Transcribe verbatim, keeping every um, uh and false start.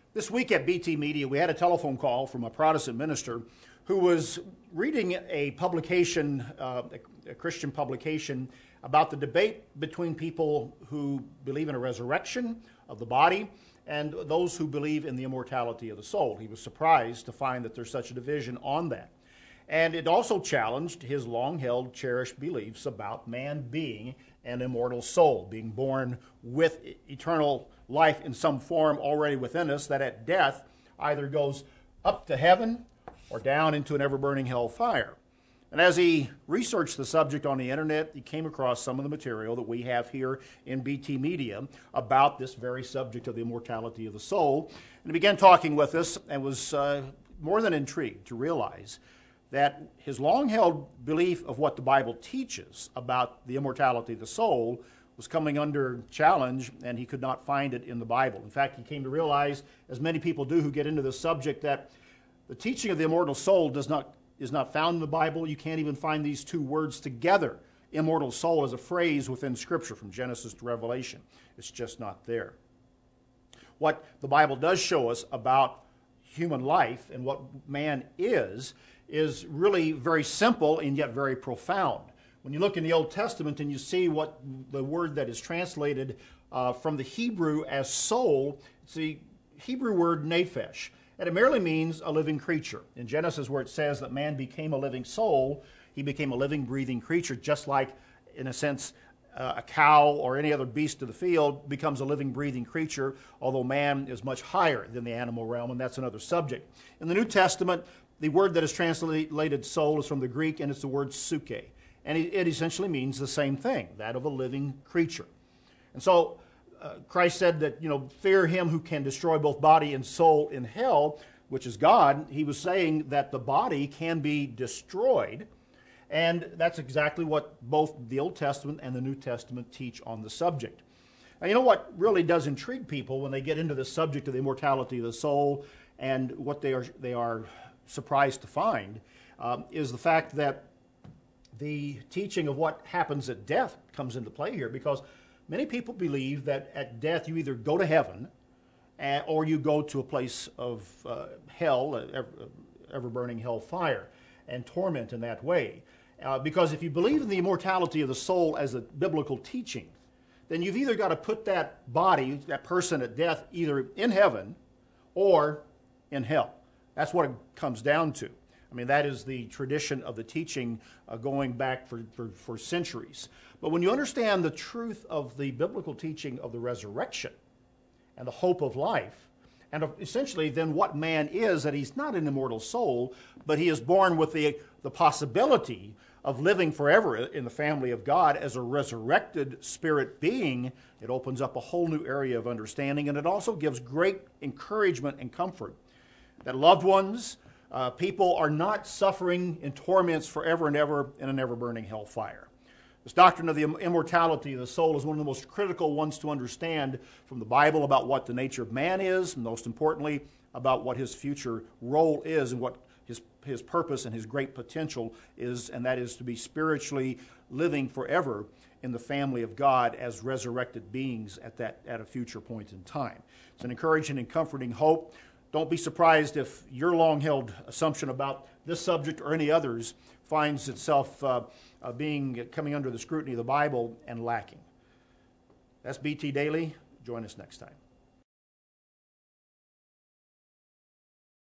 This week at B T Media, we had a telephone call from a Protestant minister who was reading a publication, uh, a, a Christian publication, about the debate between people who believe in a resurrection of the body and those who believe in the immortality of the soul. He was surprised to find that there's such a division on that. And it also challenged his long-held, cherished beliefs about man being an immortal soul, being born with eternal life in some form already within us, that at death either goes up to heaven or down into an ever-burning hell fire. And as he researched the subject on the internet, he came across some of the material that we have here in B T Media about this very subject of the immortality of the soul. And he began talking with us and was uh, more than intrigued to realize that his long-held belief of what the Bible teaches about the immortality of the soul was coming under challenge, and he could not find it in the Bible. In fact, he came to realize, as many people do who get into this subject, that the teaching of the immortal soul does not is not found in the Bible. You can't even find these two words together, immortal soul, as a phrase within Scripture from Genesis to Revelation. It's just not there. What the Bible does show us about human life and what man is, is really very simple and yet very profound. When you look in the Old Testament and you see what the word that is translated uh, from the Hebrew as soul, it's the Hebrew word nephesh. And it merely means a living creature. In Genesis, where it says that man became a living soul, he became a living, breathing creature, just like, in a sense, uh, a cow or any other beast of the field becomes a living, breathing creature, although man is much higher than the animal realm, and that's another subject. In the New Testament, the word that is translated soul is from the Greek, and it's the word suke. And it, it essentially means the same thing, that of a living creature. And so, Uh, Christ said that, you know, fear him who can destroy both body and soul in hell, which is God. He was saying that the body can be destroyed, and that's exactly what both the Old Testament and the New Testament teach on the subject. Now, you know what really does intrigue people when they get into the subject of the immortality of the soul, and what they are they are surprised to find um, is the fact that the teaching of what happens at death comes into play here, because many people believe that at death you either go to heaven or you go to a place of uh, hell, ever-burning hell fire, and torment in that way. Uh, because if you believe in the immortality of the soul as a biblical teaching, then you've either got to put that body, that person at death, either in heaven or in hell. That's what it comes down to. I mean, that is the tradition of the teaching uh, going back for, for, for centuries. But when you understand the truth of the biblical teaching of the resurrection and the hope of life, and of essentially then what man is, that he's not an immortal soul, but he is born with the, the possibility of living forever in the family of God as a resurrected spirit being, it opens up a whole new area of understanding, and it also gives great encouragement and comfort that loved ones, Uh, people are not suffering in torments forever and ever in an ever-burning hell fire. This doctrine of the immortality of the soul is one of the most critical ones to understand from the Bible about what the nature of man is, and most importantly, about what his future role is and what his, his purpose and his great potential is, and that is to be spiritually living forever in the family of God as resurrected beings at, that, at a future point in time. It's an encouraging and comforting hope. Don't be surprised if your long-held assumption about this subject or any others finds itself uh, uh, being coming under the scrutiny of the Bible and lacking. That's B T Daily. Join us next time.